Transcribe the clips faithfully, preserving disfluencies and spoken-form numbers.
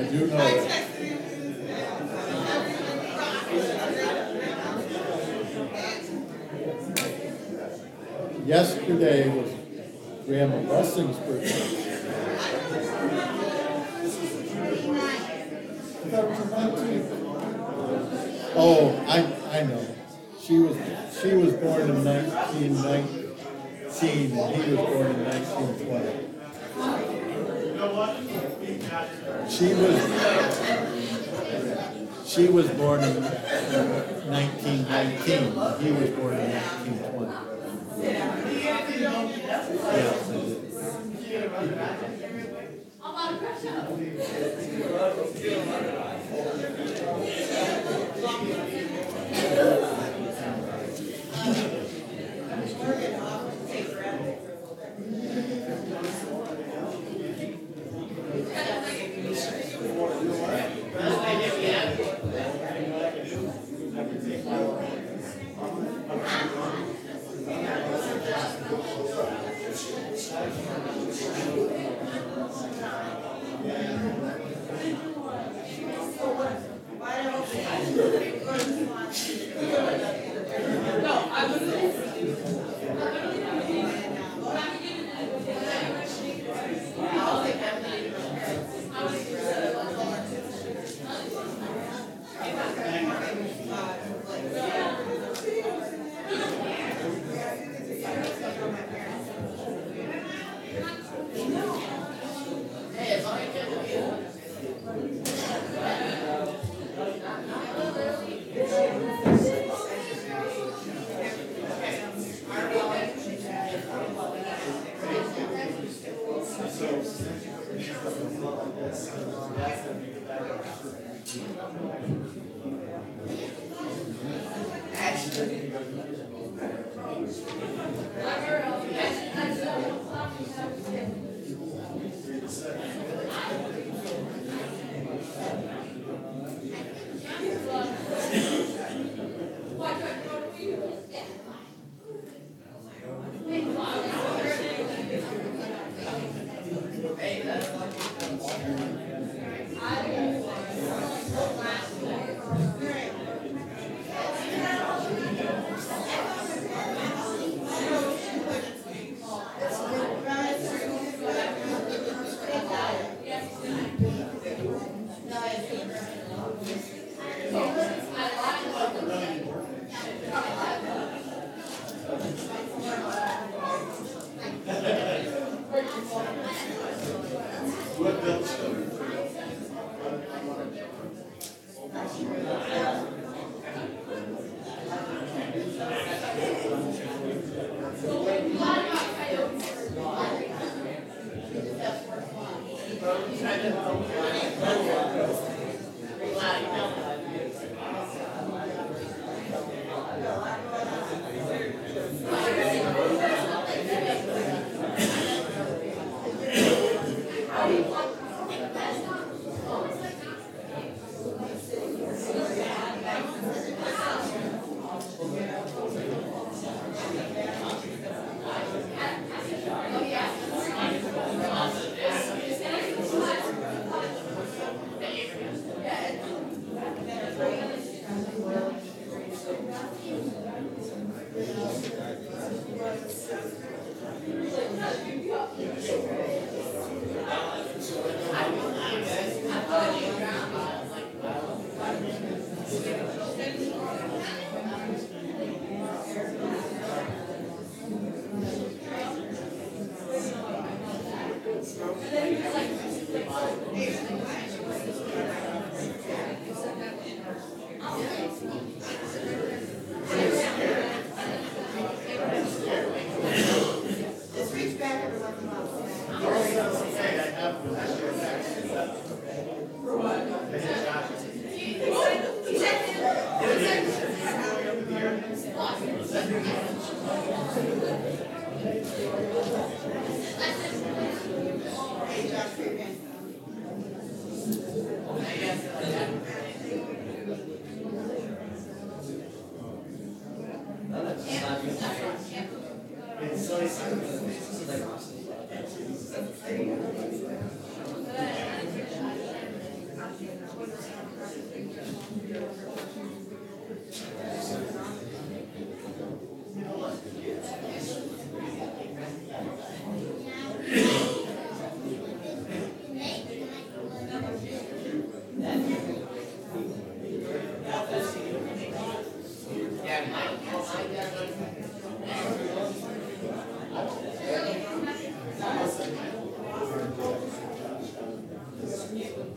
do know that. Yesterday was Grandma Blessing's birthday. Oh, I I know. She was she was born in nineteen nineteen, and he was born in nineteen twenty. She was she was born in nineteen nineteen. He was born in nineteen twenty. Yes, I did.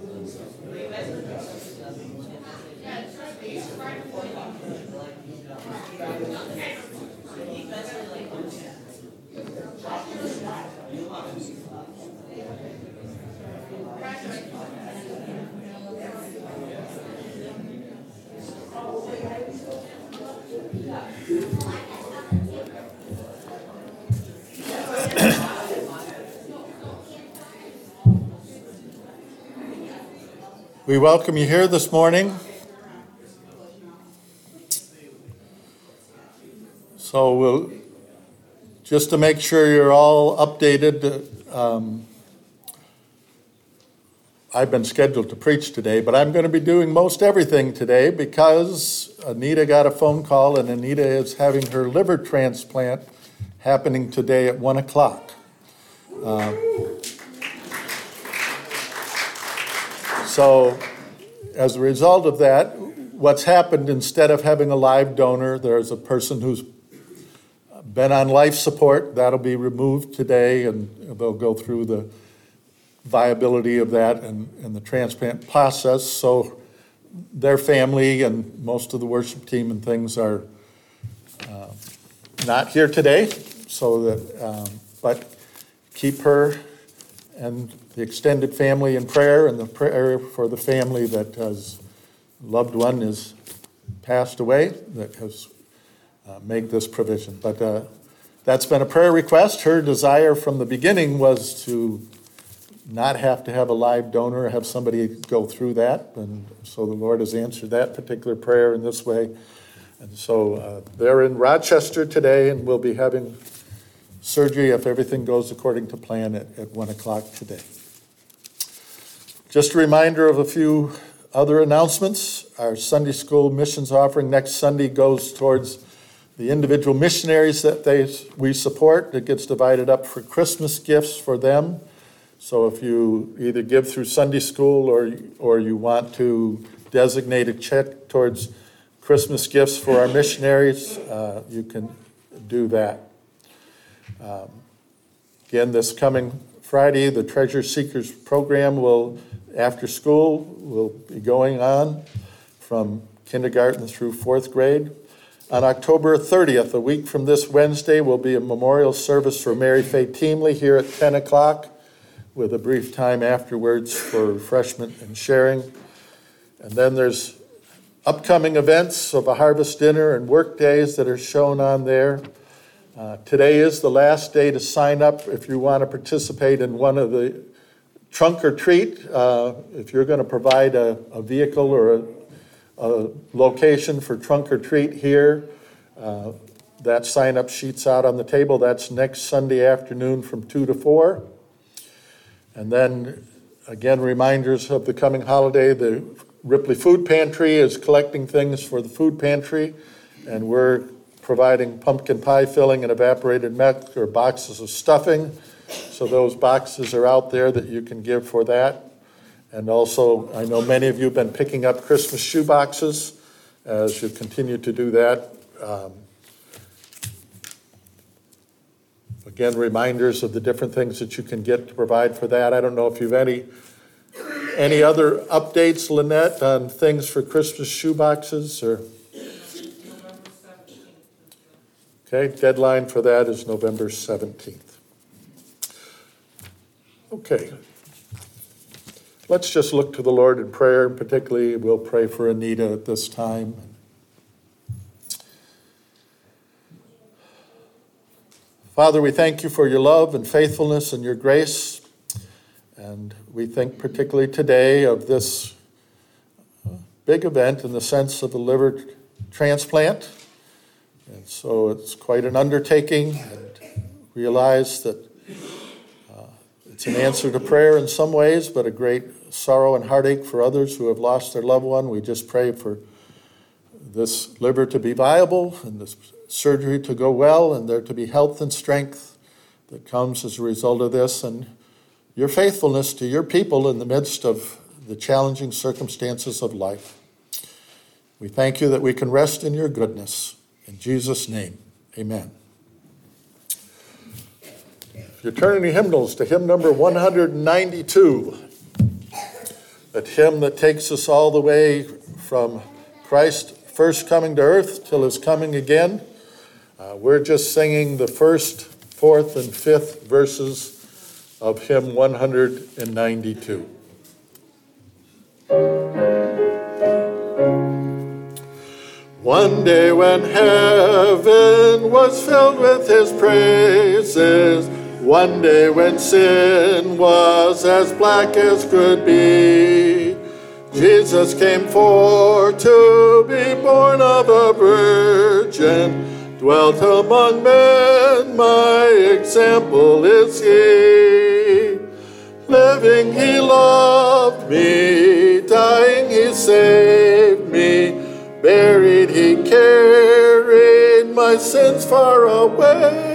We welcome you here this morning. So we'll, just to make sure you're all updated, um, I've been scheduled to preach today, but I'm going to be doing most everything today because Anita got a phone call, and Anita is having her liver transplant happening today at one o'clock. Uh, So as a result of that, what's happened, instead of having a live donor, there's a person who's been on life support. That'll be removed today, and they'll go through the viability of that and, and the transplant process. So their family and most of the worship team and things are uh, not here today. So that, um, but keep her and the extended family in prayer, and the prayer for the family that has loved one is passed away that has uh, made this provision. But uh, that's been a prayer request. Her desire from the beginning was to not have to have a live donor, have somebody go through that. And so the Lord has answered that particular prayer in this way. And so uh, they're in Rochester today, and we'll be having surgery, if everything goes according to plan, at, at one o'clock today. Just a reminder of a few other announcements. Our Sunday school missions offering next Sunday goes towards the individual missionaries that they we support. It gets divided up for Christmas gifts for them. So if you either give through Sunday school or, or you want to designate a check towards Christmas gifts for our missionaries, uh, you can do that. Um, again, this coming Friday, the Treasure Seekers program will, after school, will be going on from kindergarten through fourth grade. On October thirtieth, a week from this Wednesday, will be a memorial service for Mary Faye Teamley here at ten o'clock, with a brief time afterwards for refreshment and sharing. And then there's upcoming events of a harvest dinner and work days that are shown on there. Uh, today is the last day to sign up if you want to participate in one of the trunk or treat. Uh, if you're going to provide a, a vehicle or a, a location for trunk or treat here, uh, that sign-up sheet's out on the table. That's next Sunday afternoon from two to four. And then, again, reminders of the coming holiday. The Ripley Food Pantry is collecting things for the food pantry, and we're providing pumpkin pie filling and evaporated milk or boxes of stuffing. So those boxes are out there that you can give for that. And also, I know many of you have been picking up Christmas shoe boxes as you continue to do that. Um, again, reminders of the different things that you can get to provide for that. I don't know if you've any any other updates, Lynette, on things for Christmas shoe boxes or. Okay, deadline for that is November seventeenth. Okay. Let's just look to the Lord in prayer. Particularly, we'll pray for Anita at this time. Father, we thank you for your love and faithfulness and your grace. And we think particularly today of this big event in the sense of the liver transplant. And so it's quite an undertaking, and realize that uh, it's an answer to prayer in some ways, but a great sorrow and heartache for others who have lost their loved one. We just pray for this liver to be viable and this surgery to go well, and there to be health and strength that comes as a result of this, and your faithfulness to your people in the midst of the challenging circumstances of life. We thank you that we can rest in your goodness. In Jesus' name, amen. If you're turning your hymnals to hymn number one ninety-two, that hymn that takes us all the way from Christ first coming to earth till his coming again. Uh, we're just singing the first, fourth, and fifth verses of hymn one ninety-two. One day when heaven was filled with his praises, one day when sin was as black as could be, Jesus came forth to be born of a virgin, dwelt among men, my example is he. Living he loved me, dying he saved me, buried he carried my sins far away.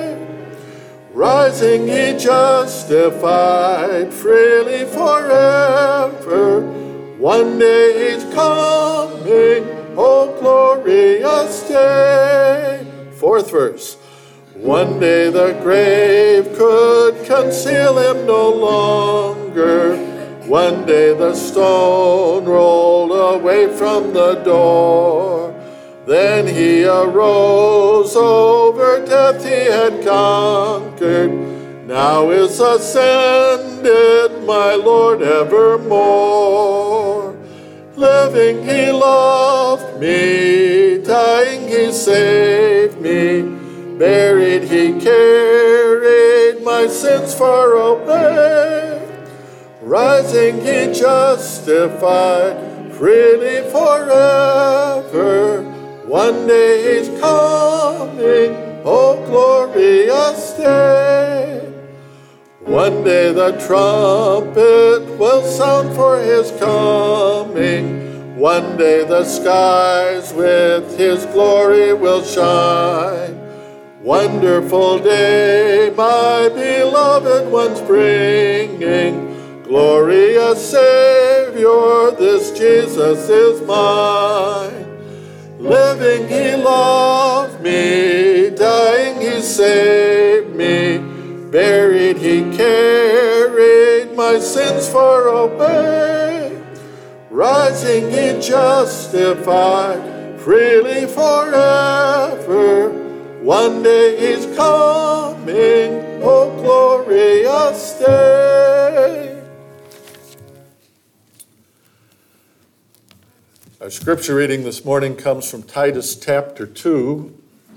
Rising he justified freely forever. One day he's coming, oh glorious day. Fourth verse. One day the grave could conceal him no longer. One day the stone rolled away from the door. Then he arose, over death he had conquered. Now is ascended, my Lord evermore. Living he loved me, dying he saved me, buried he carried my sins far away. Rising he justified freely forever. One day he's coming, oh glorious day. One day the trumpet will sound for his coming. One day the skies with his glory will shine. Wonderful day, my beloved ones bringing. Glorious Savior, this Jesus is mine. Living he loved me, dying he saved me, buried he carried my sins far away. Rising he justified freely forever. One day he's coming, oh glorious day. Our scripture reading this morning comes from Titus chapter two.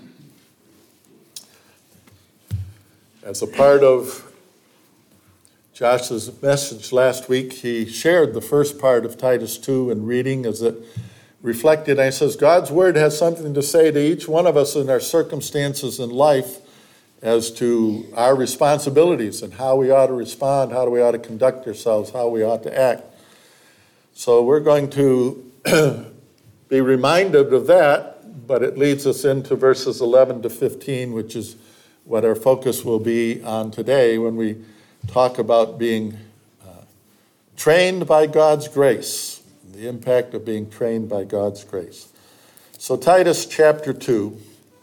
As a part of Josh's message last week, he shared the first part of Titus two in reading as it reflected. And he says, God's word has something to say to each one of us in our circumstances in life as to our responsibilities and how we ought to respond, how we ought to conduct ourselves, how we ought to act. So we're going to be reminded of that, but it leads us into verses eleven to fifteen, which is what our focus will be on today when we talk about being uh, trained by God's grace, the impact of being trained by God's grace. So Titus chapter two,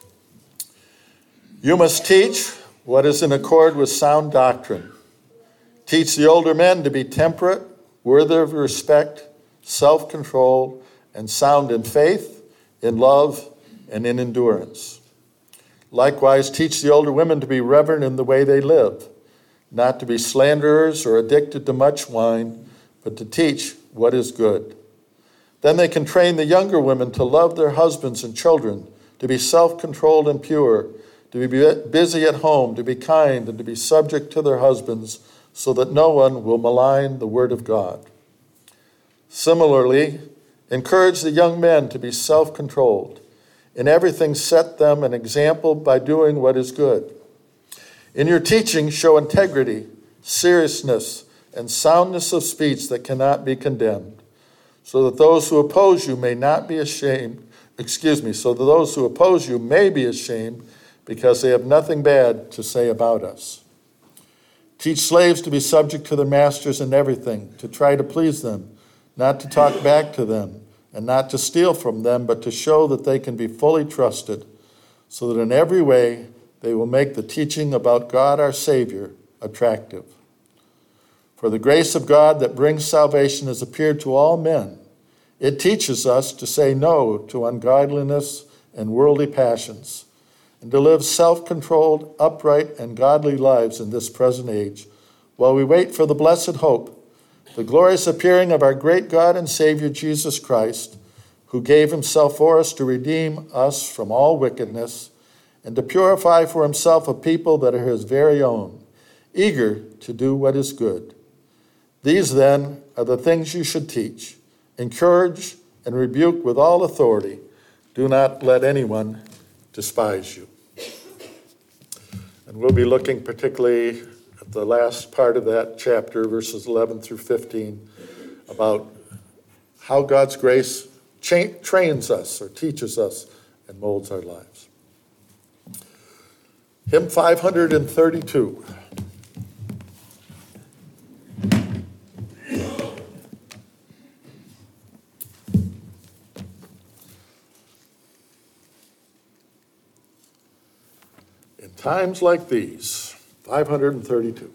you must teach what is in accord with sound doctrine. Teach the older men to be temperate, worthy of respect, self-controlled, and sound in faith, in love, and in endurance. Likewise, teach the older women to be reverent in the way they live, not to be slanderers or addicted to much wine, but to teach what is good. Then they can train the younger women to love their husbands and children, to be self-controlled and pure, to be busy at home, to be kind, and to be subject to their husbands, so that no one will malign the word of God. Similarly, encourage the young men to be self-controlled. In everything, set them an example by doing what is good. In your teaching, show integrity, seriousness, and soundness of speech that cannot be condemned, so that those who oppose you may not be ashamed, excuse me, so that those who oppose you may be ashamed because they have nothing bad to say about us. Teach slaves to be subject to their masters in everything, to try to please them, not to talk back to them, and not to steal from them, but to show that they can be fully trusted, so that in every way they will make the teaching about God our Savior attractive. For the grace of God that brings salvation has appeared to all men. It teaches us to say no to ungodliness and worldly passions, and to live self-controlled, upright, and godly lives in this present age, while we wait for the blessed hope, the glorious appearing of our great God and Savior Jesus Christ, who gave himself for us to redeem us from all wickedness, and to purify for himself a people that are his very own, eager to do what is good. These, then, are the things you should teach. Encourage and rebuke with all authority. Do not let anyone despise you. And we'll be looking particularly at the last part of that chapter, verses eleven through fifteen, about how God's grace cha- trains us or teaches us and molds our lives. Hymn five hundred thirty-two. In times like these, five hundred thirty-two.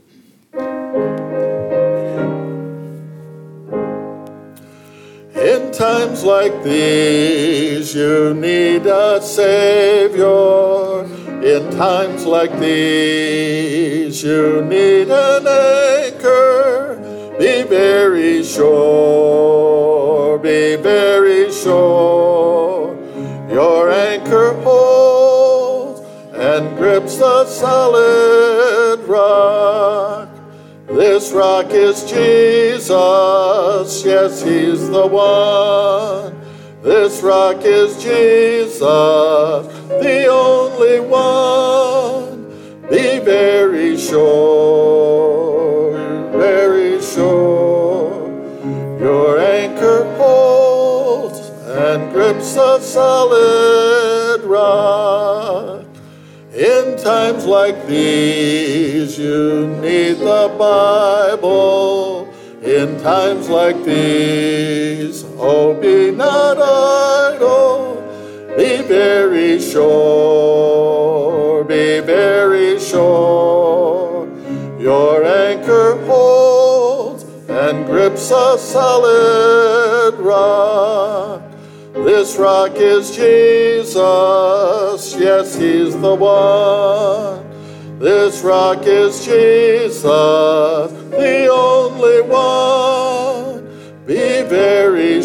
In times like these, you need a Savior. In times like these, you need an anchor. Be very sure, be very sure. Your anchor holds and grips the solid rock. This rock is Jesus, yes, he's the one. This rock is Jesus, the only one. Be very sure, very sure. Your anchor holds and grips the solid rock. In times like these, you need the Bible. In times like these, oh, be not idle. Be very sure, be very sure. Your anchor holds and grips a solid rock. This rock is Jesus, yes, he's the one. This rock is Jesus, the only one. Be very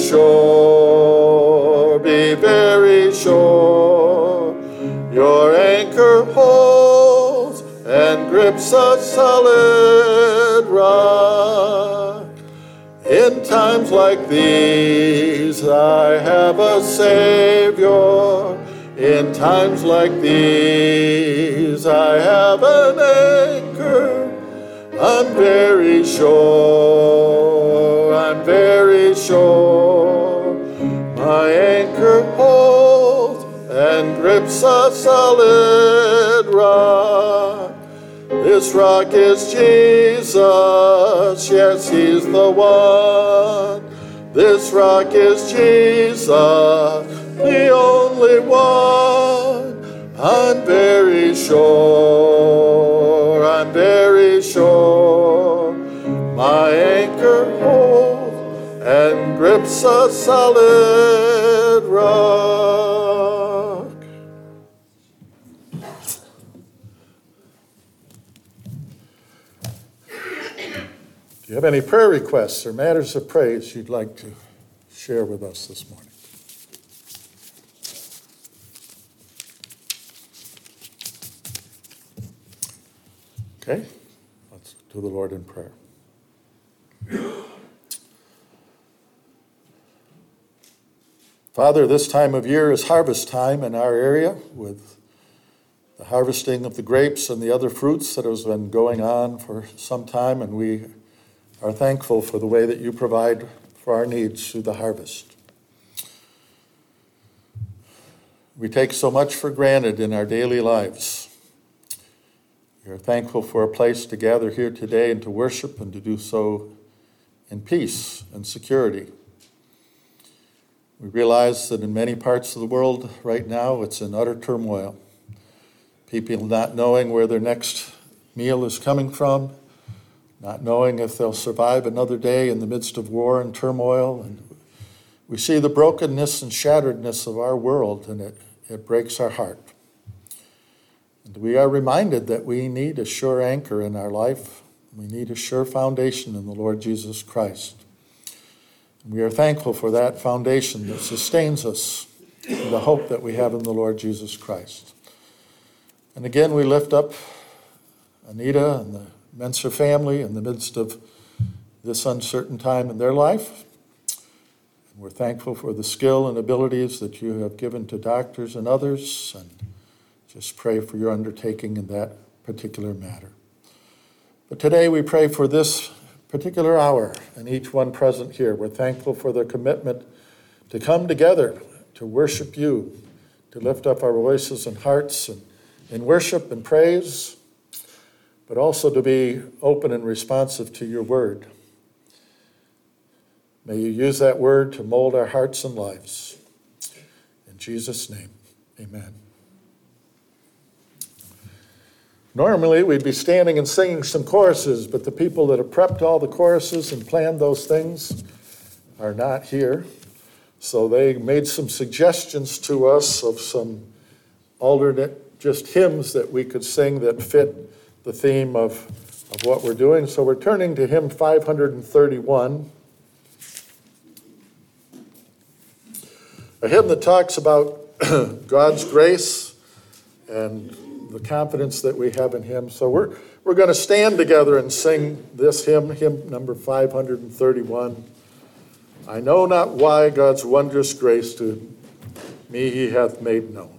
sure, be very sure. Your anchor holds and grips a solid rock. In times like these, I have a Savior. In times like these, I have an anchor. I'm very sure, I'm very sure. My anchor holds and grips a solid rock. This rock is Jesus, yes, he's the one. This rock is Jesus, the only one. I'm very sure, I'm very sure. My anchor holds and grips a solid rock. Do you have any prayer requests or matters of praise you'd like to share with us this morning? Okay, let's to the Lord in prayer. Father, this time of year is harvest time in our area with the harvesting of the grapes and the other fruits that has been going on for some time, and we are thankful for the way that you provide for our needs through the harvest. We take so much for granted in our daily lives. We are thankful for a place to gather here today and to worship and to do so in peace and security. We realize that in many parts of the world right now it's in utter turmoil. People not knowing where their next meal is coming from, not knowing if they'll survive another day in the midst of war and turmoil. And we see the brokenness and shatteredness of our world, and it, it breaks our heart. And we are reminded that we need a sure anchor in our life. We need a sure foundation in the Lord Jesus Christ. And we are thankful for that foundation that sustains us, and the hope that we have in the Lord Jesus Christ. And again, we lift up Anita and the Menser family in the midst of this uncertain time in their life. And we're thankful for the skill and abilities that you have given to doctors and others, and just pray for your undertaking in that particular matter. But today we pray for this particular hour and each one present here. We're thankful for their commitment to come together, to worship you, to lift up our voices and hearts and in worship and praise, but also to be open and responsive to your word. May you use that word to mold our hearts and lives. In Jesus' name, amen. Normally, we'd be standing and singing some choruses, but the people that have prepped all the choruses and planned those things are not here. So they made some suggestions to us of some alternate just hymns that we could sing that fit the theme of, of what we're doing. So we're turning to hymn five hundred thirty-one, a hymn that talks about God's grace and the confidence that we have in him. So we're we're going to stand together and sing this hymn, hymn number five hundred thirty-one. I know not why God's wondrous grace to me he hath made known.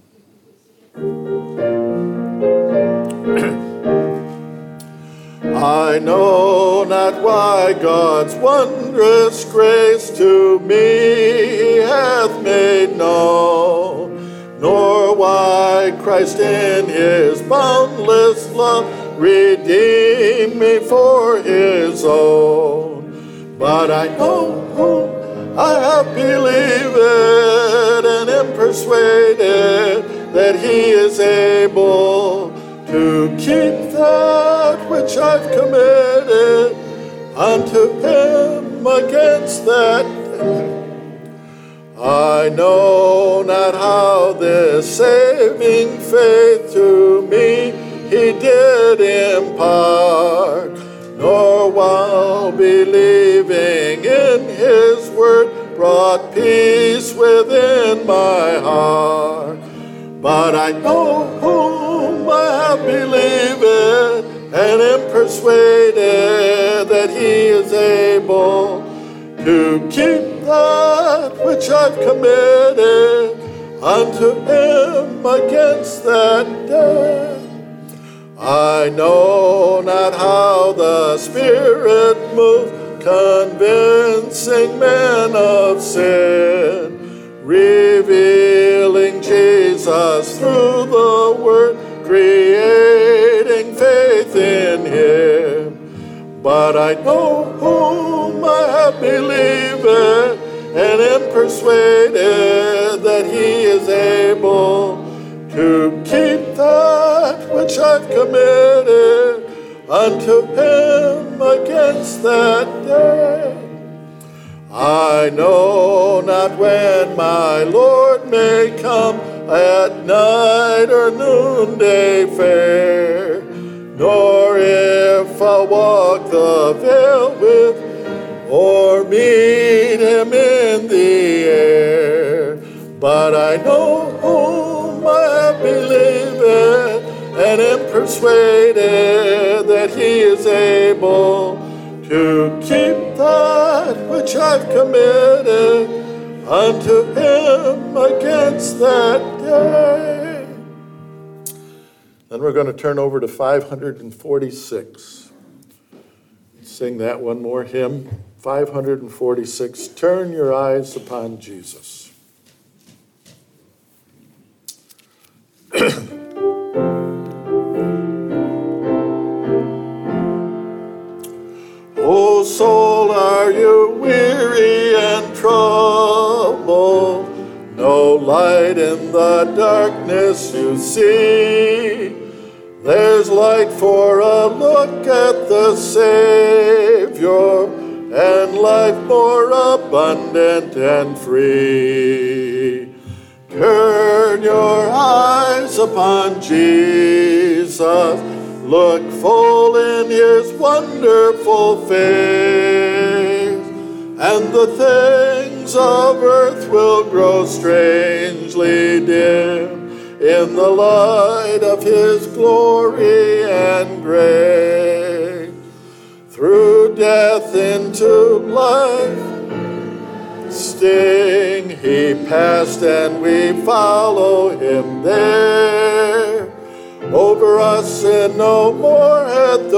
I know not why God's wondrous grace to me he hath made known, nor why Christ in his boundless love redeemed me for his own. But I know whom I have believed and am persuaded that he is able to keep that which I've committed unto him against that day. I know not how this saving faith to me he did impart, nor while believing in his word brought peace within my heart. But I know whom I have believed and am persuaded that he is able to keep that which I've committed unto him against that day. I know not how the Spirit moved, convincing men of sin, revealing Jesus through the Word, creating faith in him. But I know whom I have believed and am persuaded that he is able to keep that which I've committed unto him against that day. I know not when my Lord may come, at night or noonday fair, nor if I'll walk the vale with, or meet him in the air. But I know whom I have believed and am persuaded that he is able to keep that which I've committed unto him against that day. Then we're going to turn over to five hundred forty-six. Sing that one more hymn, five hundred forty-six, Turn Your Eyes Upon Jesus. O soul, are you weary and troubled? No light in the darkness you see. There's light for a look at the Savior, and life more abundant and free. Turn your eyes upon Jesus, look full in his wonderful face, and the things of earth will grow strangely dim in the light of his glory and grace. Through death into life sting he passed, and we follow him there. Over us sin no more hath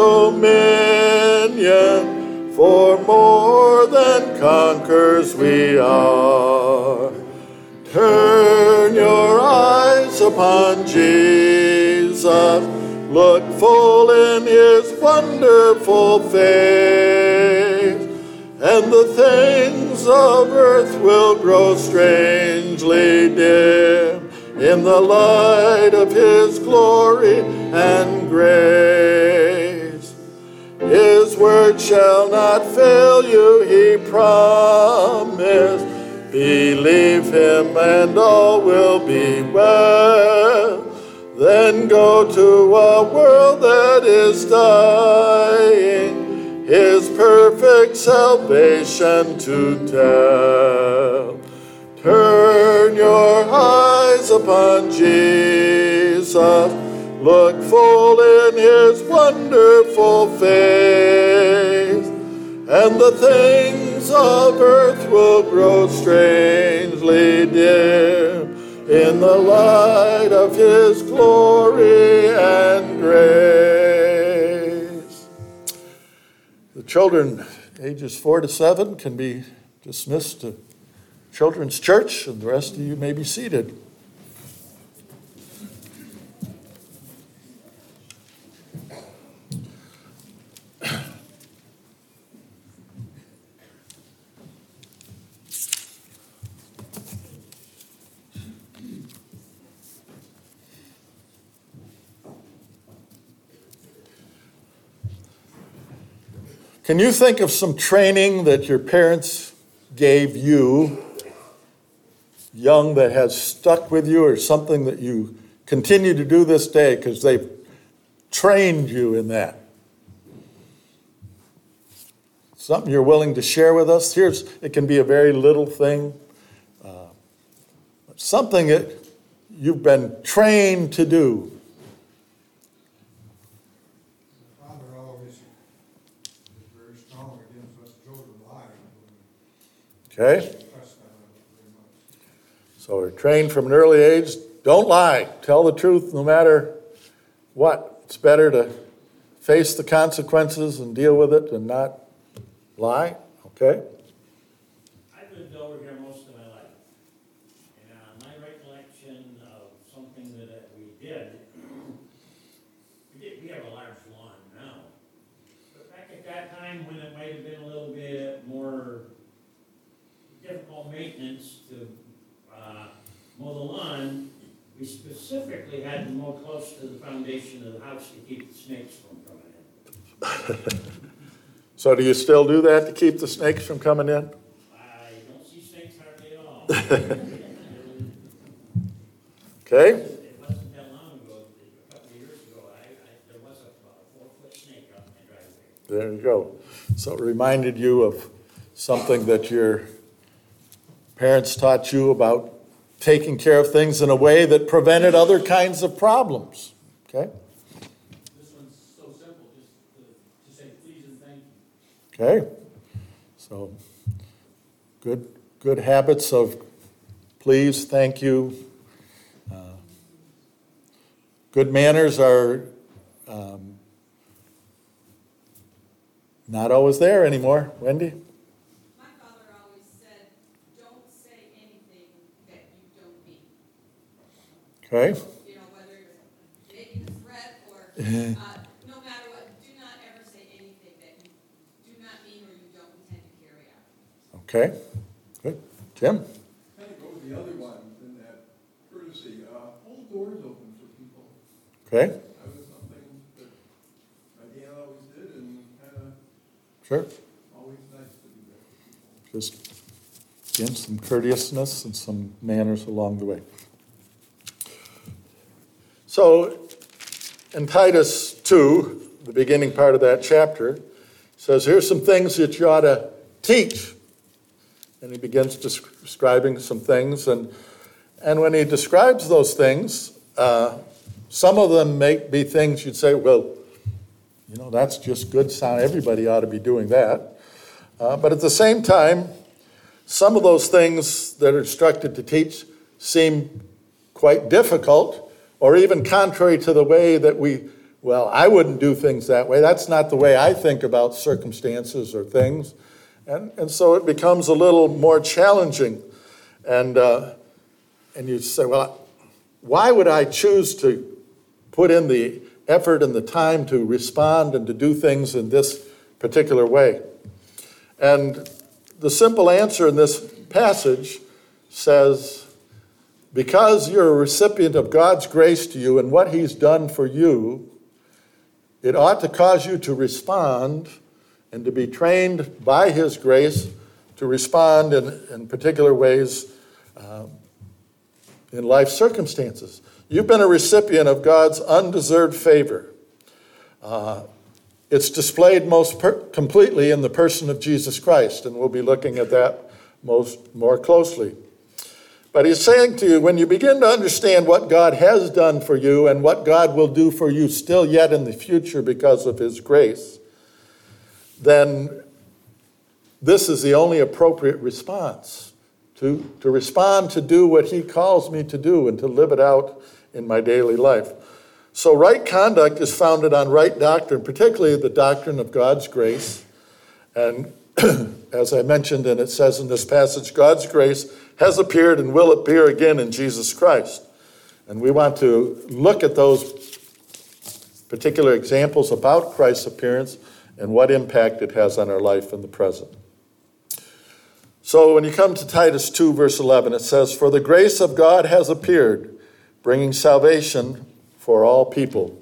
dominion, for more than conquerors we are. Turn your eyes upon Jesus, look full in his wonderful face, and the things of earth will grow strangely dim in the light of his glory and grace. His word shall not fail you, he promised. Believe him and all will be well. Then go to a world that is dying, his perfect salvation to tell. Turn your eyes upon Jesus, look full in his wonderful face, and the things of earth will grow strangely dim in the light of his glory and grace. The children ages four to seven can be dismissed to Children's Church, and the rest of you may be seated. Can you think of some training that your parents gave you young that has stuck with you, or something that you continue to do this day because they've trained you in that? Something you're willing to share with us? Here's, it can be a very little thing, uh, something that you've been trained to do. Okay? So we're trained from an early age, don't lie. Tell the truth no matter what. It's better to face the consequences and deal with it and not lie. Okay? I've lived over here most of my life. And uh, my recollection of something that uh, we did, we did, we have a large lawn now. But back at that time when it might have been a little bit more difficult maintenance to uh, mow the lawn, we specifically had to mow close to the foundation of the house to keep the snakes from coming in. So do you still do that to keep the snakes from coming in? I don't see snakes hardly at all. Okay. It wasn't that long ago, a couple of years ago, I, I, there was a, about a four-foot snake out in my driveway. There you go. So it reminded you of something that your parents taught you about taking care of things in a way that prevented other kinds of problems. Okay? This one's so simple, just to, to say please and thank you. Okay? So good good habits of please, thank you. Uh, good manners are um, not always there anymore. Wendy? Okay. You know, whether you're making a threat or uh, no matter what, do not ever say anything that you do not mean or you don't intend to carry out. Okay. Good. Jim? Kind of go with the other one in that courtesy. Uh, hold doors open for people. Okay. That was something that my dad always did, and Sure. Always nice to do that. Just, again, some courteousness and some manners along the way. So, in Titus two, the beginning part of that chapter, says, here's some things that you ought to teach. And he begins describing some things. And, and when he describes those things, uh, some of them may be things you'd say, well, you know, that's just good sound. Everybody ought to be doing that. Uh, but at the same time, some of those things that are instructed to teach seem quite difficult or even contrary to the way that we, well, I wouldn't do things that way. That's not the way I think about circumstances or things. And, and so it becomes a little more challenging. And, uh, and you say, well, why would I choose to put in the effort and the time to respond and to do things in this particular way? And the simple answer in this passage says, because you're a recipient of God's grace to you and what he's done for you, it ought to cause you to respond and to be trained by his grace to respond in, in particular ways um, in life circumstances. You've been a recipient of God's undeserved favor. Uh, it's displayed most per- completely in the person of Jesus Christ, and we'll be looking at that most more closely. But he's saying to you, when you begin to understand what God has done for you and what God will do for you still yet in the future because of his grace, then this is the only appropriate response, to, to respond to do what he calls me to do and to live it out in my daily life. So right conduct is founded on right doctrine, particularly the doctrine of God's grace. And as I mentioned, and it says in this passage, God's grace has appeared and will appear again in Jesus Christ. And we want to look at those particular examples about Christ's appearance and what impact it has on our life in the present. So when you come to Titus two, verse eleven, it says, for the grace of God has appeared, bringing salvation for all people.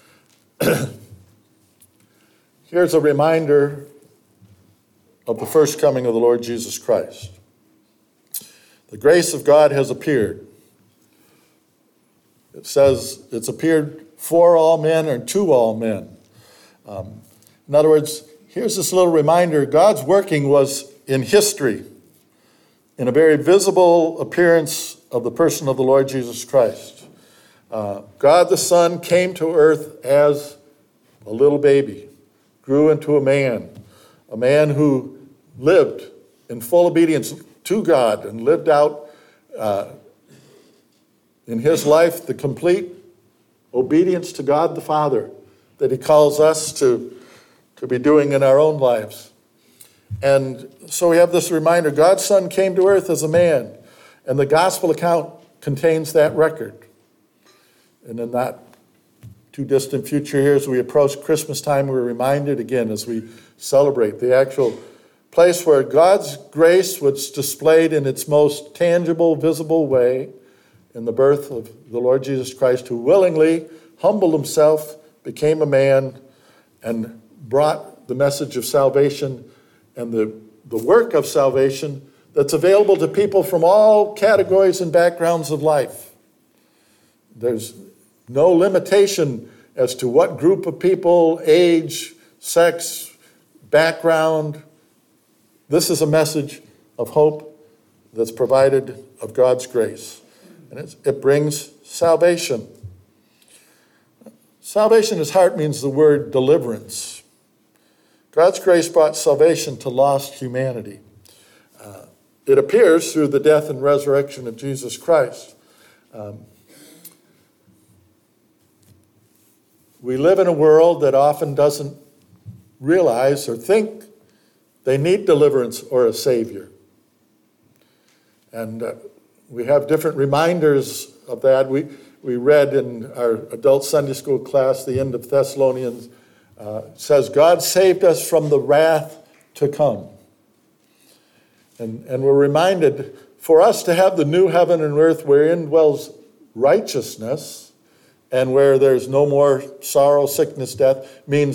Here's a reminder of the first coming of the Lord Jesus Christ. The grace of God has appeared. It says it's appeared for all men or to all men. Um, in other words, here's this little reminder. God's working was in history, in a very visible appearance of the person of the Lord Jesus Christ. Uh, God the Son came to earth as a little baby, grew into a man, a man who lived in full obedience to God and lived out uh, in his life the complete obedience to God the Father that he calls us to, to be doing in our own lives. And so we have this reminder, God's Son came to earth as a man, and the gospel account contains that record. And in that too distant future here, as we approach Christmas time, we're reminded again as we celebrate the actual place where God's grace was displayed in its most tangible, visible way in the birth of the Lord Jesus Christ, who willingly humbled himself, became a man, and brought the message of salvation and the, the work of salvation that's available to people from all categories and backgrounds of life. There's no limitation as to what group of people, age, sex, background. This is a message of hope that's provided of God's grace. And it's, it brings salvation. Salvation, as heart, means the word deliverance. God's grace brought salvation to lost humanity. Uh, it appears through the death and resurrection of Jesus Christ. Um, we live in a world that often doesn't realize or think they need deliverance or a Savior. And uh, we have different reminders of that. We, we read in our adult Sunday school class, the end of Thessalonians, uh, says, God saved us from the wrath to come. And, and we're reminded, for us to have the new heaven and earth wherein dwells righteousness, and where there's no more sorrow, sickness, death, means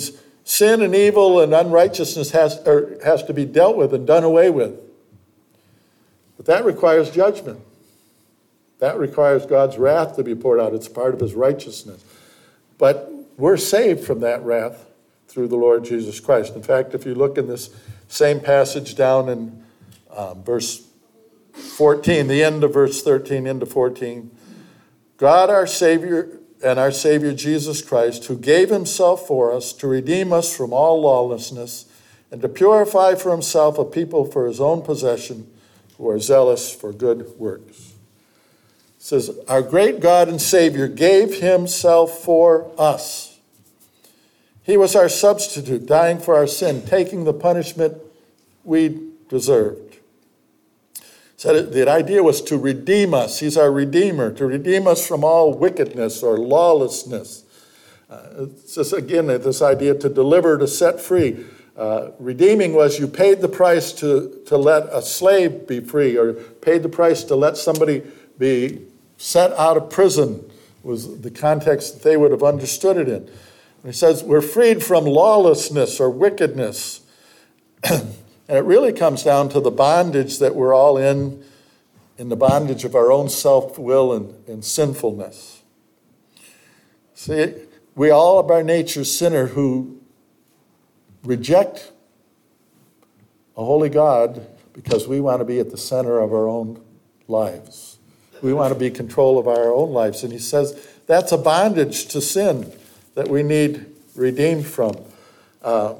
Sin and evil and unrighteousness has, or has to be dealt with and done away with. But that requires judgment. That requires God's wrath to be poured out. It's part of his righteousness. But we're saved from that wrath through the Lord Jesus Christ. In fact, if you look in this same passage down in um, verse fourteen, the end of verse thirteen into fourteen, God our Savior and our Savior Jesus Christ, who gave himself for us to redeem us from all lawlessness and to purify for himself a people for his own possession who are zealous for good works. It says, our great God and Savior gave himself for us. He was our substitute, dying for our sin, taking the punishment we deserved. So the idea was to redeem us. He's our Redeemer, to redeem us from all wickedness or lawlessness. Uh, it's just, again, this idea to deliver, to set free. Uh, redeeming was you paid the price to, to let a slave be free, or paid the price to let somebody be set out of prison, was the context that they would have understood it in. And he says we're freed from lawlessness or wickedness. And it really comes down to the bondage that we're all in, in the bondage of our own self-will and, and sinfulness. See, we all are by nature sinner who reject a holy God because we want to be at the center of our own lives. We want to be in control of our own lives. And he says that's a bondage to sin that we need redeemed from. Uh,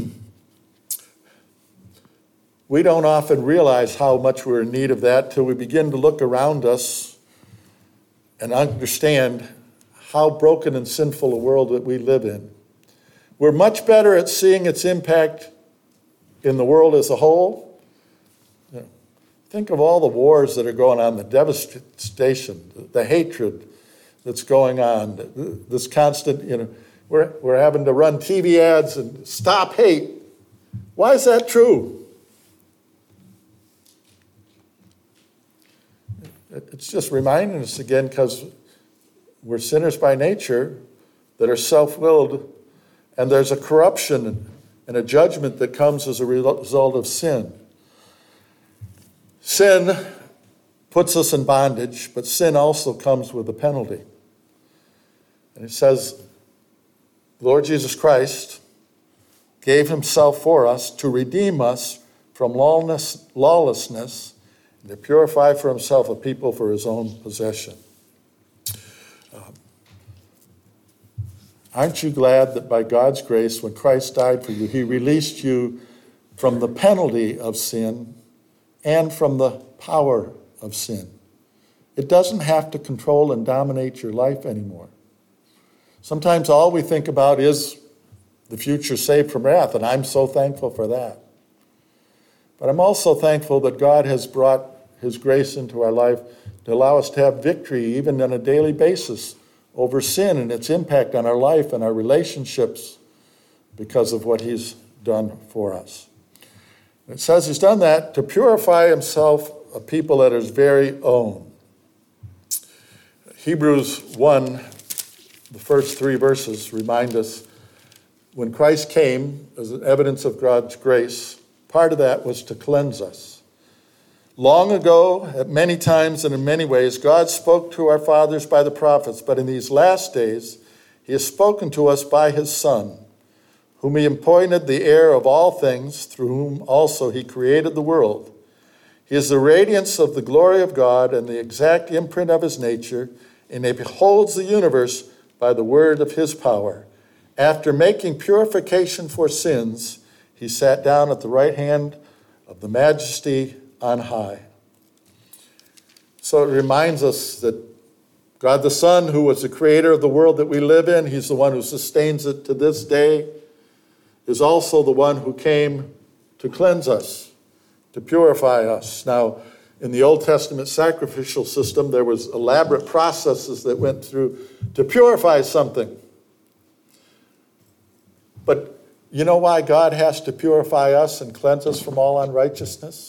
we don't often realize how much we're in need of that till we begin to look around us and understand how broken and sinful a world that we live in. We're much better at seeing its impact in the world as a whole. You know, think of all the wars that are going on, the devastation, the, the hatred that's going on, this constant, you know, we're, we're having to run T V ads and stop hate. Why is that true? It's just reminding us again because we're sinners by nature that are self-willed, and there's a corruption and a judgment that comes as a result of sin. Sin puts us in bondage, but sin also comes with a penalty. And it says, the Lord Jesus Christ gave himself for us to redeem us from lawlessness and to purify for himself a people for his own possession. Um, aren't you glad that by God's grace, when Christ died for you, he released you from the penalty of sin and from the power of sin? It doesn't have to control and dominate your life anymore. Sometimes all we think about is the future saved from wrath, and I'm so thankful for that. But I'm also thankful that God has brought his grace into our life to allow us to have victory even on a daily basis over sin and its impact on our life and our relationships because of what he's done for us. It says he's done that to purify himself a people that are his very own. Hebrews one, the first three verses remind us when Christ came as an evidence of God's grace, part of that was to cleanse us. Long ago, at many times and in many ways, God spoke to our fathers by the prophets, but in these last days, he has spoken to us by his Son, whom he appointed the heir of all things, through whom also he created the world. He is the radiance of the glory of God and the exact imprint of his nature, and he beholds the universe by the word of his power. After making purification for sins, he sat down at the right hand of the Majesty on high. So it reminds us that God the Son, who was the creator of the world that we live in, he's the one who sustains it to this day, is also the one who came to cleanse us, to purify us. Now, in the Old Testament sacrificial system, there was elaborate processes that went through to purify something. But you know why God has to purify us and cleanse us from all unrighteousness?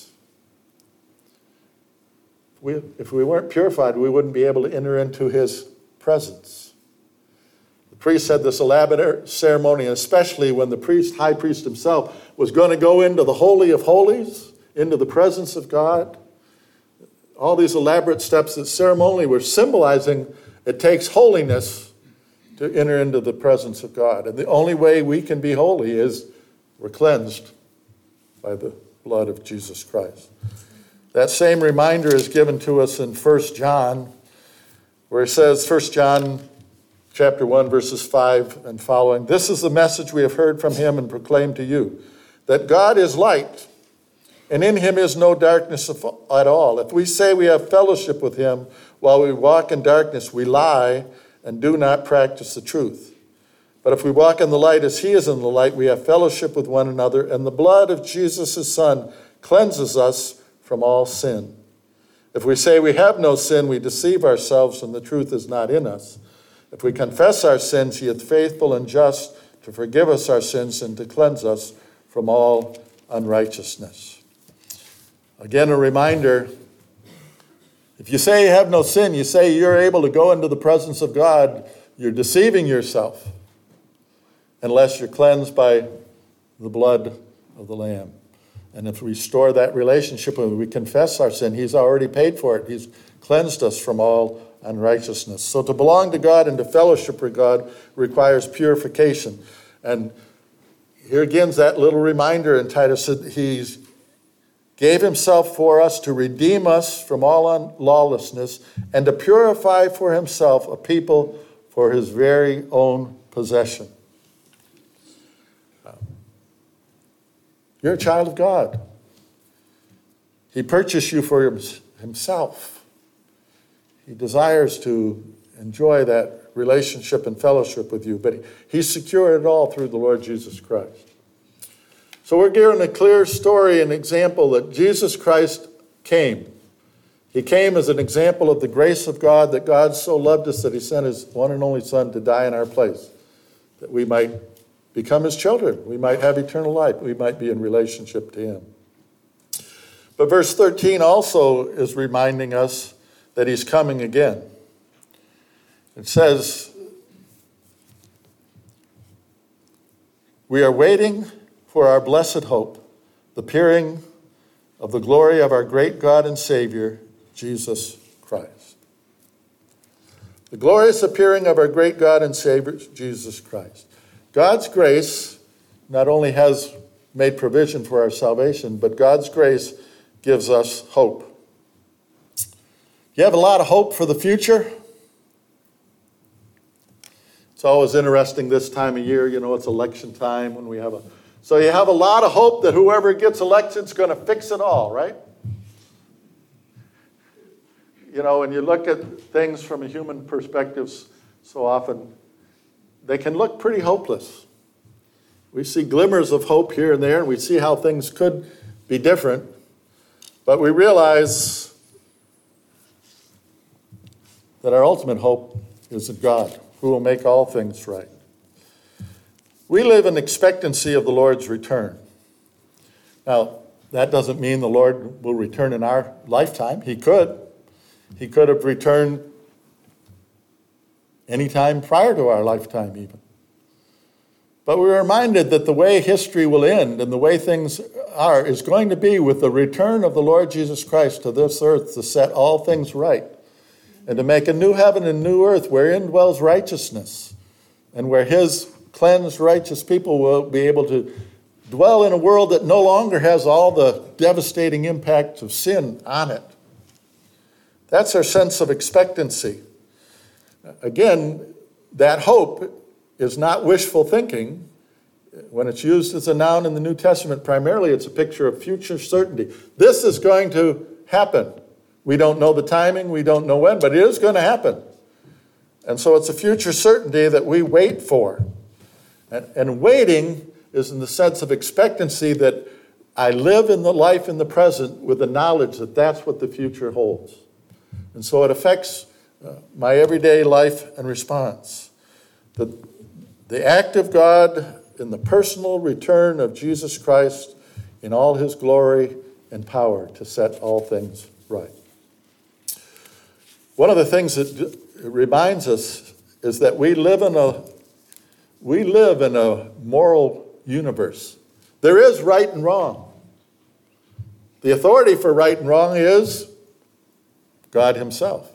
We, if we weren't purified, we wouldn't be able to enter into his presence. The priests had this elaborate ceremony, especially when the priest, high priest himself, was going to go into the Holy of Holies, into the presence of God. All these elaborate steps that ceremonially were symbolizing it takes holiness to enter into the presence of God. And the only way we can be holy is we're cleansed by the blood of Jesus Christ. That same reminder is given to us in First John, where it says, First John chapter one, verses five and following, "This is the message we have heard from him and proclaimed to you, that God is light, and in him is no darkness at all. If we say we have fellowship with him while we walk in darkness, we lie and do not practice the truth. But if we walk in the light as he is in the light, we have fellowship with one another, and the blood of Jesus, his Son, cleanses us from all sin. If we say we have no sin, we deceive ourselves, and the truth is not in us. If we confess our sins, he is faithful and just to forgive us our sins and to cleanse us from all unrighteousness." Again, a reminder, if you say you have no sin, you say you're able to go into the presence of God, you're deceiving yourself unless you're cleansed by the blood of the Lamb. And if we restore that relationship, when we confess our sin, he's already paid for it. He's cleansed us from all unrighteousness. So to belong to God and to fellowship with God requires purification. And here again is that little reminder in Titus that he gave himself for us to redeem us from all lawlessness and to purify for himself a people for his very own possession. You're a child of God. He purchased you for himself. He desires to enjoy that relationship and fellowship with you, but he secured it all through the Lord Jesus Christ. So we're given a clear story, an example that Jesus Christ came. He came as an example of the grace of God, that God so loved us that he sent his one and only Son to die in our place, that we might become his children. We might have eternal life. We might be in relationship to him. But verse thirteen also is reminding us that he's coming again. It says, "We are waiting for our blessed hope, the appearing of the glory of our great God and Savior, Jesus Christ." The glorious appearing of our great God and Savior, Jesus Christ. God's grace not only has made provision for our salvation, but God's grace gives us hope. You have a lot of hope for the future? It's always interesting this time of year, you know, it's election time when we have a... So you have a lot of hope that whoever gets elected is going to fix it all, right? You know, when you look at things from a human perspective, so often they can look pretty hopeless. We see glimmers of hope here and there, and we see how things could be different, but we realize that our ultimate hope is in God, who will make all things right. We live in expectancy of the Lord's return. Now, that doesn't mean the Lord will return in our lifetime. He could. He could have returned any time prior to our lifetime even. But we're reminded that the way history will end and the way things are is going to be with the return of the Lord Jesus Christ to this earth to set all things right and to make a new heaven and new earth wherein dwells righteousness and where his cleansed, righteous people will be able to dwell in a world that no longer has all the devastating impacts of sin on it. That's our sense of expectancy. Again, that hope is not wishful thinking. When it's used as a noun in the New Testament, primarily it's a picture of future certainty. This is going to happen. We don't know the timing, we don't know when, but it is going to happen. And so it's a future certainty that we wait for. And, and waiting is in the sense of expectancy that I live in the life in the present with the knowledge that that's what the future holds. And so it affects uh, my everyday life and response. The, the act of God in the personal return of Jesus Christ in all his glory and power to set all things right. One of the things that it reminds us is that we live in a we live in a moral universe. There is right and wrong. The authority for right and wrong is God himself.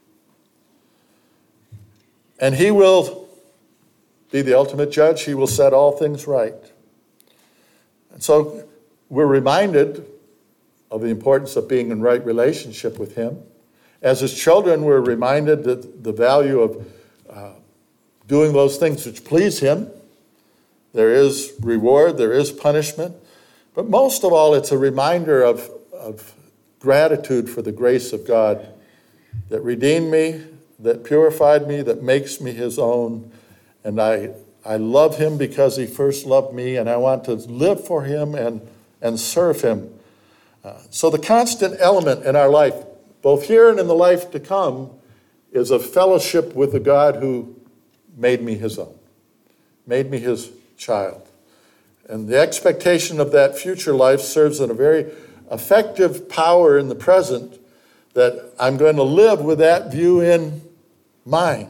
And he will be the ultimate judge. He will set all things right. And so we're reminded of the importance of being in right relationship with him. As his children, we're reminded that the value of uh, doing those things which please him. There is reward, there is punishment. But most of all, it's a reminder of, of gratitude for the grace of God that redeemed me, that purified me, that makes me his own. And I, I love him because he first loved me, and I want to live for him and, and serve him. Uh, so the constant element in our life, both here and in the life to come, is a fellowship with the God who made me his own, made me his child. And the expectation of that future life serves in a very effective power in the present, that I'm going to live with that view in mind.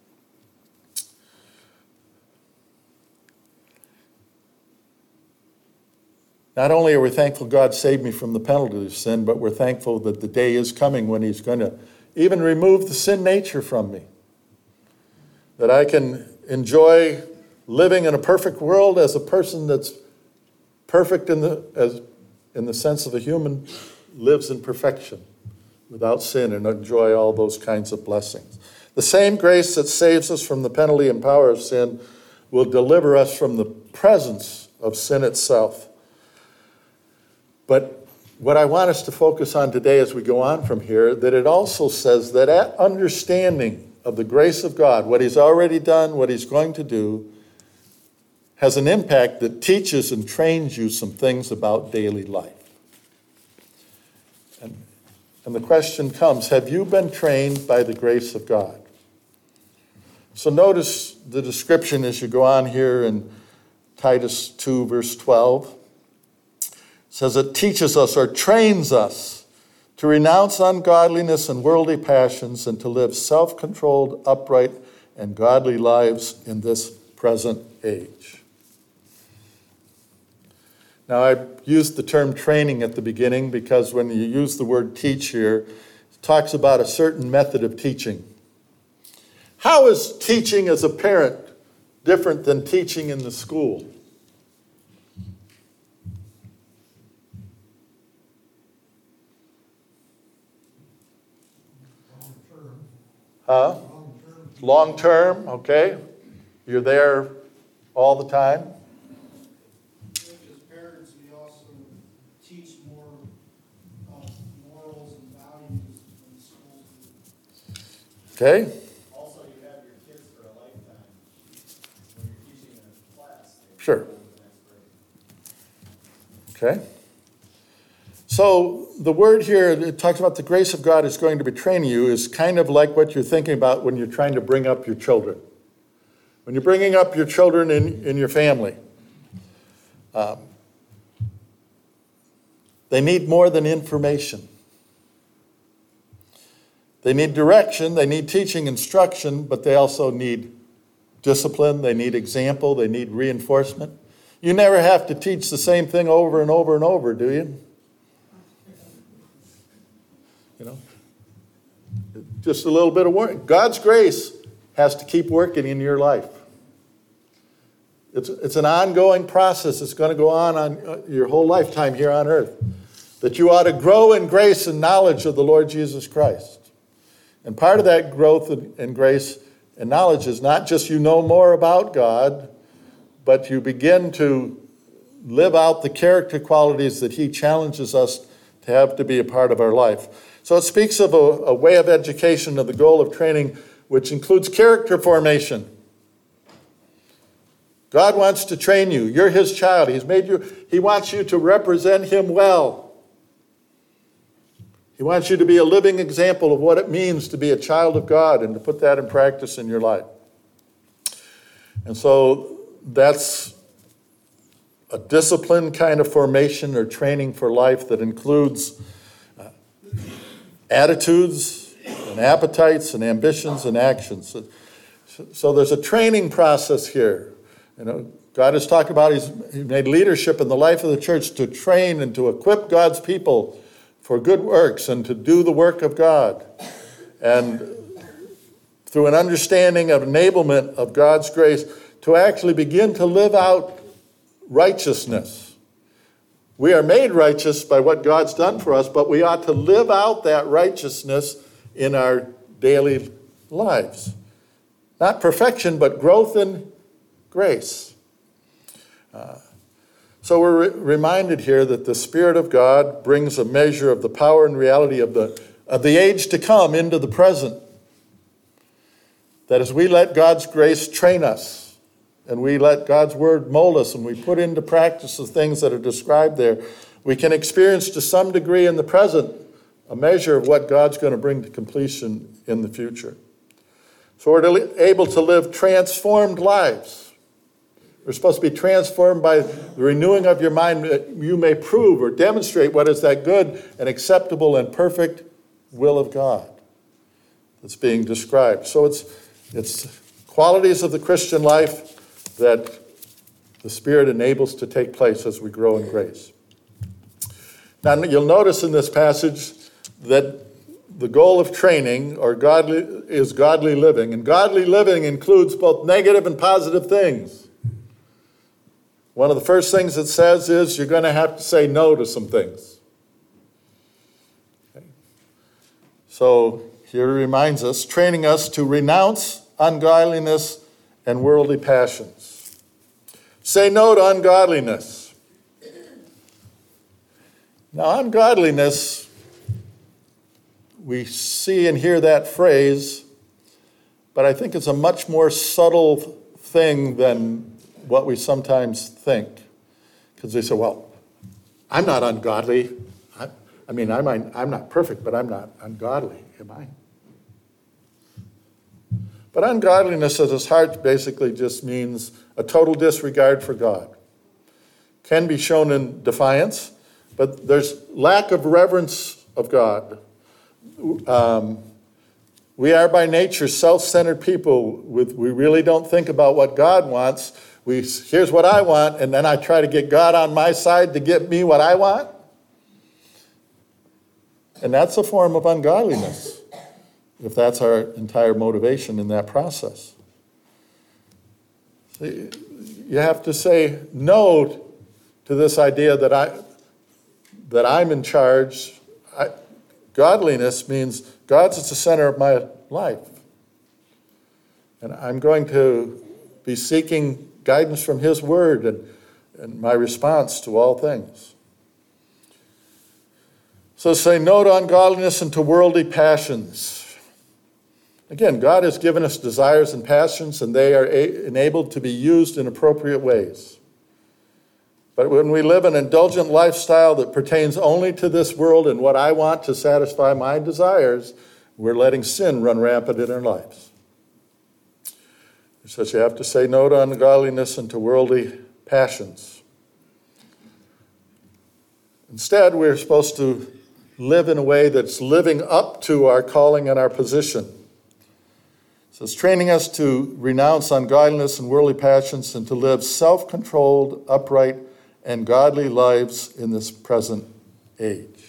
Not only are we thankful God saved me from the penalty of sin, but we're thankful that the day is coming when he's going to even remove the sin nature from me. That I can enjoy living in a perfect world as a person that's perfect in the, as, in the sense of a human lives in perfection without sin, and enjoy all those kinds of blessings. The same grace that saves us from the penalty and power of sin will deliver us from the presence of sin itself. But what I want us to focus on today as we go on from here, that it also says that at understanding of the grace of God, what he's already done, what he's going to do, has an impact that teaches and trains you some things about daily life. And, and the question comes, have you been trained by the grace of God? So notice the description as you go on here in Titus two, verse twelve. It says it teaches us or trains us to renounce ungodliness and worldly passions and to live self-controlled, upright, and godly lives in this present age. Now, I used the term training at the beginning because when you use the word teach here, it talks about a certain method of teaching. How is teaching as a parent different than teaching in the school? Huh? Long term, okay. You're there all the time. As parents, we also teach more uh, morals and values in schools. Okay. Also, you have your kids for a lifetime. When you're teaching in a class, they Sure. go to the next grade. Okay. So the word here, it talks about the grace of God is going to be training you, is kind of like what you're thinking about when you're trying to bring up your children. When you're bringing up your children in, in your family, um, they need more than information. They need direction, they need teaching, instruction, but they also need discipline, they need example, they need reinforcement. You never have to teach the same thing over and over and over, do you? You know, just a little bit of work. God's grace has to keep working in your life. It's, it's an ongoing process. It's going to go on on your whole lifetime here on earth. That you ought to grow in grace and knowledge of the Lord Jesus Christ. And part of that growth in grace and knowledge is not just you know more about God, but you begin to live out the character qualities that he challenges us to have to be a part of our life. So it speaks of a, a way of education of the goal of training, which includes character formation. God wants to train you. You're his child. He's made you, he wants you to represent him well. He wants you to be a living example of what it means to be a child of God and to put that in practice in your life. And so that's a disciplined kind of formation or training for life that includes uh, attitudes and appetites and ambitions and actions. So, so there's a training process here. You know, God has talked about he's he made leadership in the life of the church to train and to equip God's people for good works and to do the work of God. And through an understanding of enablement of God's grace, to actually begin to live out righteousness. We are made righteous by what God's done for us, but we ought to live out that righteousness in our daily lives. Not perfection, but growth in grace. Uh, so we're re- reminded here that the Spirit of God brings a measure of the power and reality of the, of the age to come into the present. That as we let God's grace train us, and we let God's word mold us, and we put into practice the things that are described there, we can experience to some degree in the present a measure of what God's going to bring to completion in the future. So we're able to live transformed lives. We're supposed to be transformed by the renewing of your mind that you may prove or demonstrate what is that good and acceptable and perfect will of God that's being described. So it's, it's qualities of the Christian life that the Spirit enables to take place as we grow in grace. Now, you'll notice in this passage that the goal of training or godly is godly living, and godly living includes both negative and positive things. One of the first things it says is you're going to have to say no to some things. Okay. So here it reminds us, training us to renounce ungodliness and worldly passions. Say no to ungodliness. Now, ungodliness, we see and hear that phrase, but I think it's a much more subtle thing than what we sometimes think. Because they say, well, I'm not ungodly. I, I mean, I'm, I'm not perfect, but I'm not ungodly, am I? But ungodliness at its heart basically just means a total disregard for God. Can be shown in defiance, but there's lack of reverence of God. Um, we are by nature self-centered people. With, we really don't think about what God wants. We, here's what I want, and then I try to get God on my side to get me what I want. And that's a form of ungodliness, if that's our entire motivation in that process. See, you have to say no to this idea that, I, that I'm in charge. I, godliness means God's at the center of my life. And I'm going to be seeking guidance from his word and, and my response to all things. So say no to ungodliness and to worldly passions. Again, God has given us desires and passions, and they are a- enabled to be used in appropriate ways. But when we live an indulgent lifestyle that pertains only to this world and what I want to satisfy my desires, we're letting sin run rampant in our lives. It says you have to say no to ungodliness and to worldly passions. Instead, we're supposed to live in a way that's living up to our calling and our position. So it's training us to renounce ungodliness and worldly passions and to live self-controlled, upright, and godly lives in this present age.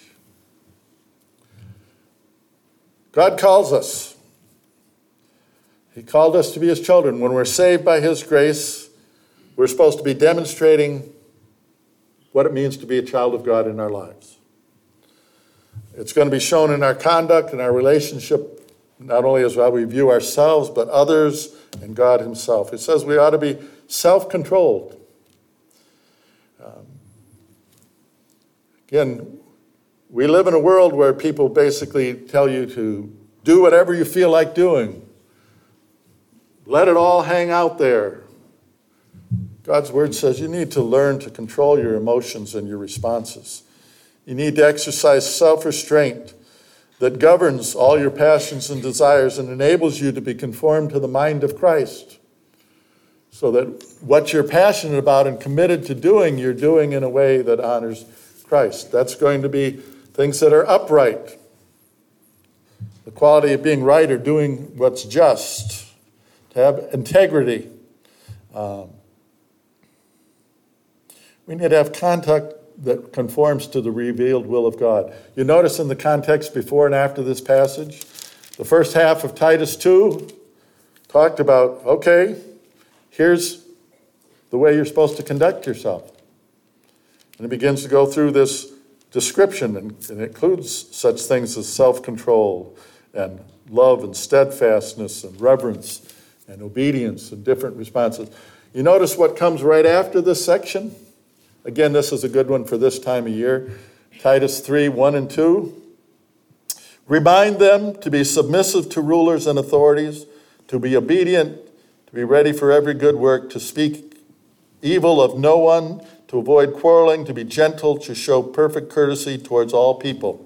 God calls us. He called us to be his children. When we're saved by his grace, we're supposed to be demonstrating what it means to be a child of God in our lives. It's going to be shown in our conduct and our relationship, not only as how we view ourselves, but others and God himself. It says we ought to be self-controlled. Um, again, we live in a world where people basically tell you to do whatever you feel like doing. Let it all hang out there. God's word says you need to learn to control your emotions and your responses. You need to exercise self-restraint that governs all your passions and desires and enables you to be conformed to the mind of Christ. So that what you're passionate about and committed to doing, you're doing in a way that honors Christ. That's going to be things that are upright. The quality of being right or doing what's just. To have integrity. Um, We need to have conduct that conforms to the revealed will of God. You notice in the context before and after this passage, the first half of Titus two talked about, okay, here's the way you're supposed to conduct yourself. And it begins to go through this description, and, and it includes such things as self-control and love and steadfastness and reverence and obedience and different responses. You notice what comes right after this section? Again, this is a good one for this time of year. Titus three, one and two. Remind them to be submissive to rulers and authorities, to be obedient, to be ready for every good work, to speak evil of no one, to avoid quarreling, to be gentle, to show perfect courtesy towards all people.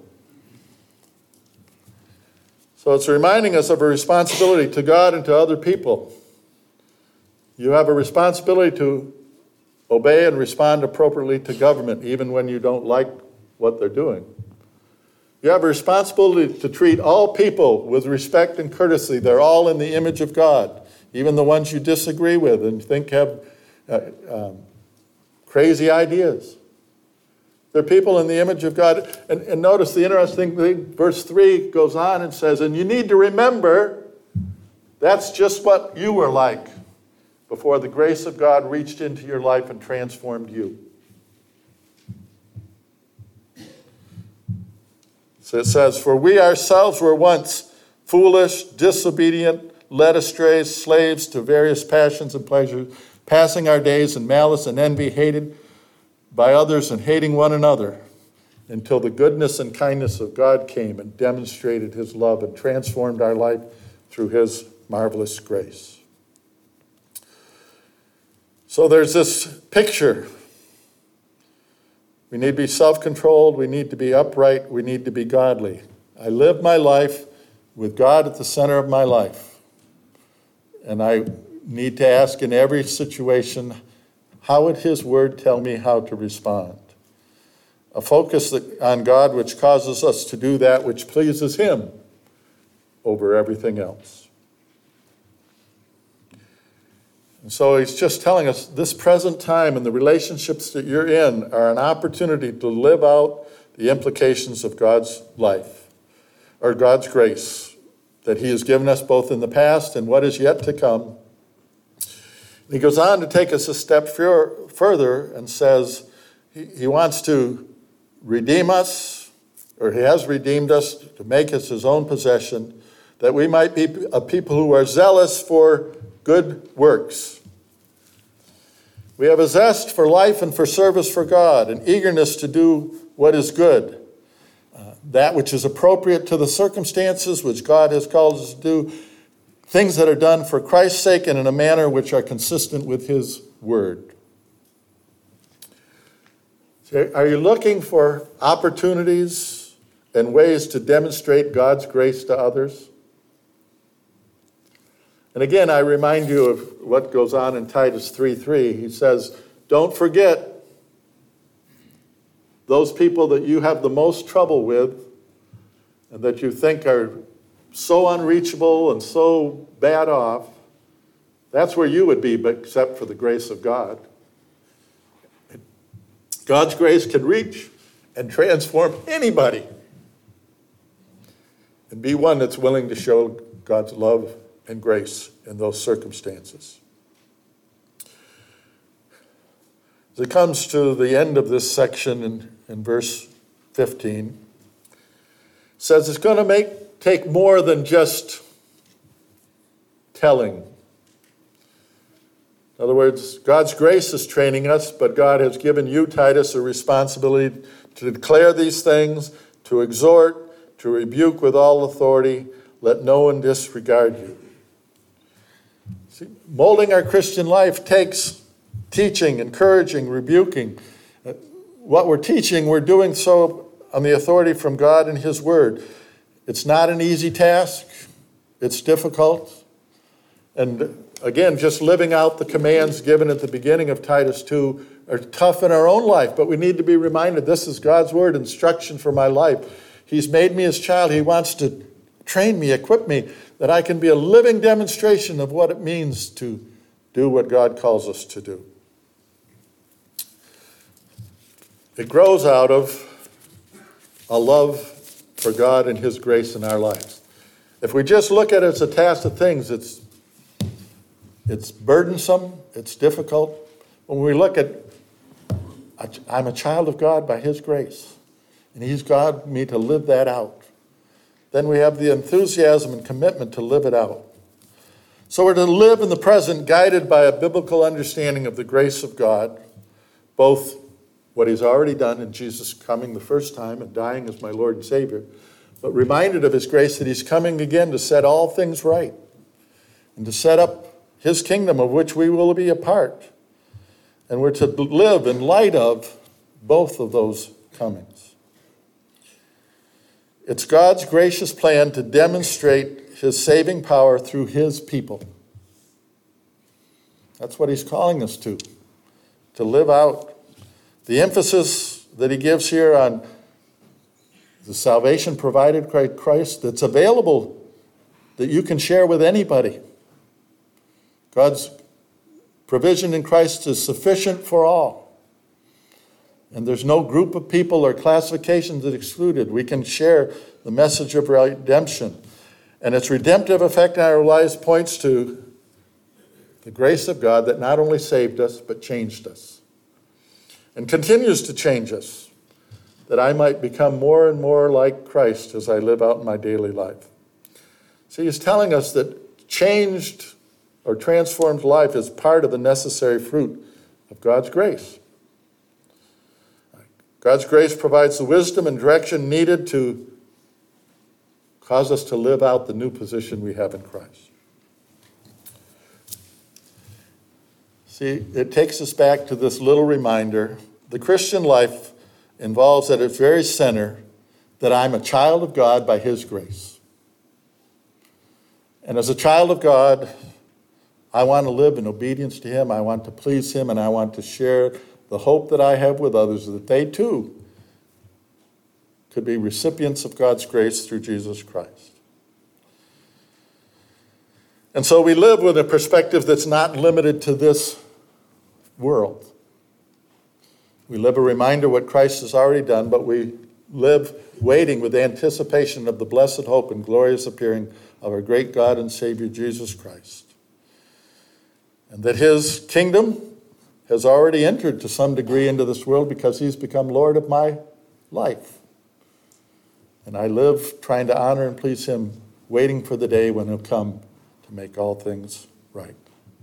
So it's reminding us of a responsibility to God and to other people. You have a responsibility to obey and respond appropriately to government, even when you don't like what they're doing. You have a responsibility to treat all people with respect and courtesy. They're all in the image of God, even the ones you disagree with and think have uh, um, crazy ideas. They're people in the image of God. And, and notice the interesting thing, verse three goes on and says, and you need to remember that's just what you were like before the grace of God reached into your life and transformed you. So it says, for we ourselves were once foolish, disobedient, led astray, slaves to various passions and pleasures, passing our days in malice and envy, hated by others and hating one another, until the goodness and kindness of God came and demonstrated his love and transformed our life through his marvelous grace. So there's this picture. We need to be self-controlled. We need to be upright. We need to be godly. I live my life with God at the center of my life. And I need to ask in every situation, how would his word tell me how to respond? A focus on God which causes us to do that which pleases him over everything else. And so he's just telling us this present time and the relationships that you're in are an opportunity to live out the implications of God's life, or God's grace that he has given us both in the past and what is yet to come. He goes on to take us a step further and says he, he wants to redeem us, or he has redeemed us to make us his own possession, that we might be a people who are zealous for good works. We have a zest for life and for service for God, an eagerness to do what is good, uh, that which is appropriate to the circumstances which God has called us to do, things that are done for Christ's sake and in a manner which are consistent with his word. So are you looking for opportunities and ways to demonstrate God's grace to others? And again, I remind you of what goes on in Titus three three. He says, don't forget those people that you have the most trouble with and that you think are so unreachable and so bad off. That's where you would be, but except for the grace of God. God's grace can reach and transform anybody and be one that's willing to show God's love and grace in those circumstances. As it comes to the end of this section in, in verse fifteen, it says it's going to make take more than just telling. In other words, God's grace is training us, but God has given you, Titus, a responsibility to declare these things, to exhort, to rebuke with all authority. Let no one disregard you. See, molding our Christian life takes teaching, encouraging, rebuking. What we're teaching, we're doing so on the authority from God and his word. It's not an easy task. It's difficult. And again, just living out the commands given at the beginning of Titus two are tough in our own life, but we need to be reminded this is God's word, instruction for my life. He's made me his child. He wants to train me, equip me, that I can be a living demonstration of what it means to do what God calls us to do. It grows out of a love for God and his grace in our lives. If we just look at it as a task of things, it's, it's burdensome, it's difficult. When we look at, I'm a child of God by his grace, and he's got me to live that out, then we have the enthusiasm and commitment to live it out. So we're to live in the present guided by a biblical understanding of the grace of God, both what he's already done in Jesus coming the first time and dying as my Lord and Savior, but reminded of his grace that he's coming again to set all things right and to set up his kingdom of which we will be a part. And we're to live in light of both of those comings. It's God's gracious plan to demonstrate his saving power through his people. That's what he's calling us to, to live out. The emphasis that he gives here on the salvation provided by Christ that's available, that you can share with anybody. God's provision in Christ is sufficient for all. And there's no group of people or classifications that excluded. We can share the message of redemption. And its redemptive effect in our lives points to the grace of God that not only saved us, but changed us. And continues to change us, that I might become more and more like Christ as I live out my daily life. See, he's telling us that changed or transformed life is part of the necessary fruit of God's grace. God's grace provides the wisdom and direction needed to cause us to live out the new position we have in Christ. See, it takes us back to this little reminder. The Christian life involves at its very center that I'm a child of God by his grace. And as a child of God, I want to live in obedience to him. I want to please him, and I want to share the hope that I have with others, that they too could be recipients of God's grace through Jesus Christ. And so we live with a perspective that's not limited to this world. We live a reminder of what Christ has already done, but we live waiting with anticipation of the blessed hope and glorious appearing of our great God and Savior, Jesus Christ. And that his kingdom has already entered to some degree into this world because he's become Lord of my life. And I live trying to honor and please him, waiting for the day when he'll come to make all things right.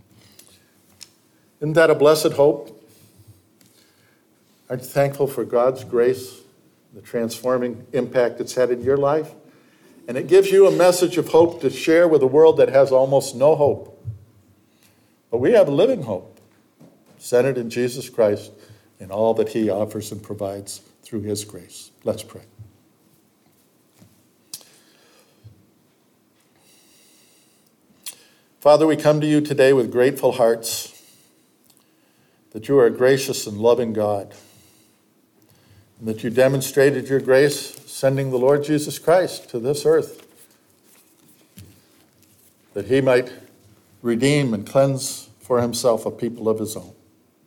Isn't that a blessed hope? Aren't you thankful for God's grace, the transforming impact it's had in your life? And it gives you a message of hope to share with a world that has almost no hope. But we have a living hope, centered in Jesus Christ and all that he offers and provides through his grace. Let's pray. Father, we come to you today with grateful hearts that you are a gracious and loving God, and that you demonstrated your grace sending the Lord Jesus Christ to this earth, that he might redeem and cleanse for himself a people of his own.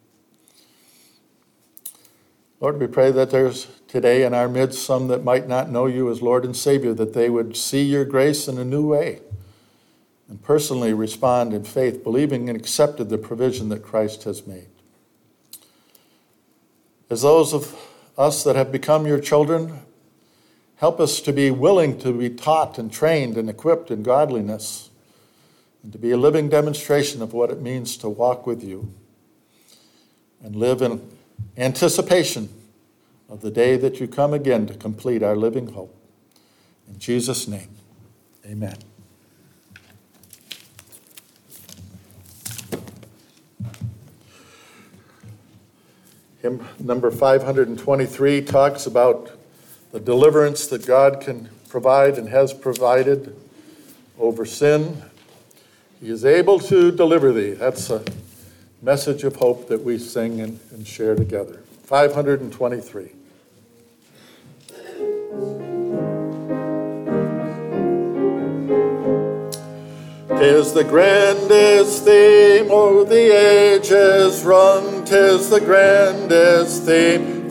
Lord, we pray that there's today in our midst some that might not know you as Lord and Savior, that they would see your grace in a new way and personally respond in faith, believing and accepted the provision that Christ has made. As those of us that have become your children, help us to be willing to be taught and trained and equipped in godliness, and to be a living demonstration of what it means to walk with you and live in anticipation of the day that you come again to complete our living hope. In Jesus' name, amen. Hymn number five hundred twenty-three talks about the deliverance that God can provide and has provided over sin. He is able to deliver thee. That's a message of hope that we sing and, and share together. five hundred twenty-three. Tis the grandest theme o'er the ages rung, tis the grandest theme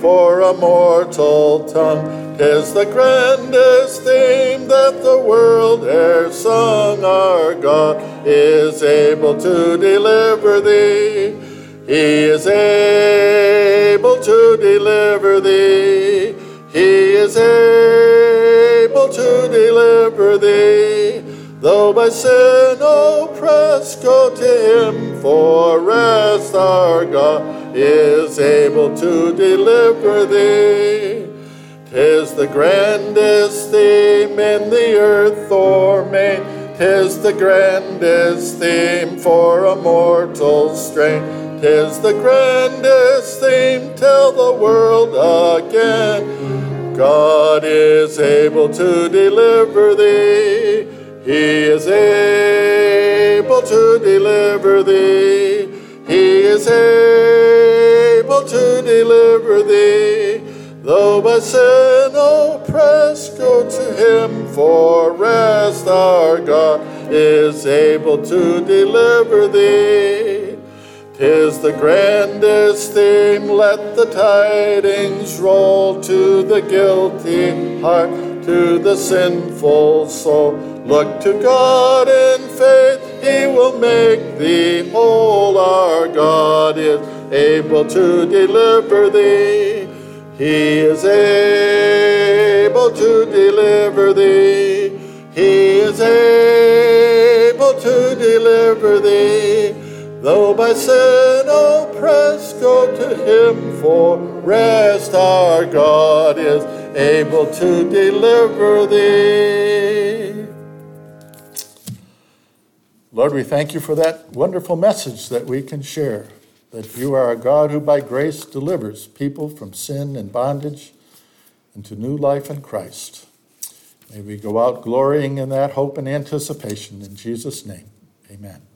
for a mortal tongue. 'Tis the grandest theme that the world e'er sung. Our God is able to deliver thee. He is able to deliver thee. He is able to deliver thee. Though by sin oppressed, go to him for rest. Our God is able to deliver thee. 'Tis the grandest theme in the earth or main. 'Tis the grandest theme for a mortal strain. 'Tis the grandest theme, tell the world again. God is able to deliver thee. He is able to deliver thee. He is able to deliver thee. Though by sin oppressed, go to him for rest. Our God is able to deliver thee. 'Tis the grandest theme, let the tidings roll to the guilty heart, to the sinful soul. Look to God in faith, he will make thee whole. Our God is able to deliver thee. He is able to deliver thee. He is able to deliver thee. Though by sin oppressed, go to him for rest. Our God is able to deliver thee. Lord, we thank you for that wonderful message that we can share, that you are a God who by grace delivers people from sin and bondage into new life in Christ. May we go out glorying in that hope and anticipation. In Jesus' name, amen.